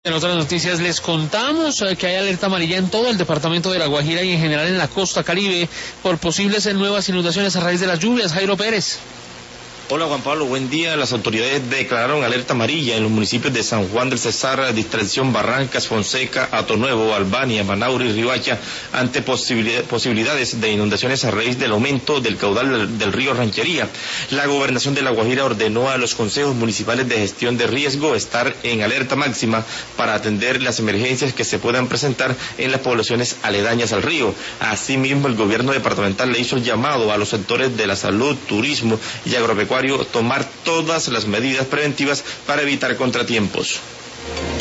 En otras noticias les contamos que hay alerta amarilla en todo el departamento de La Guajira y en general en la costa Caribe por posibles nuevas inundaciones a raíz de las lluvias. Jairo Pérez. Hola Juan Pablo, buen día. Las autoridades declararon alerta amarilla en los municipios de San Juan del Cesar, Distracción Barrancas, Fonseca, Atonuevo, Albania, Manaure y Riohacha ante posibilidades de inundaciones a raíz del aumento del caudal del río Ranchería. La gobernación de La Guajira ordenó a los consejos municipales de gestión de riesgo estar en alerta máxima para atender las emergencias que se puedan presentar en las poblaciones aledañas al río. Asimismo, el gobierno departamental le hizo el llamado a los sectores de la salud, turismo y agropecuario tomar todas las medidas preventivas para evitar contratiempos.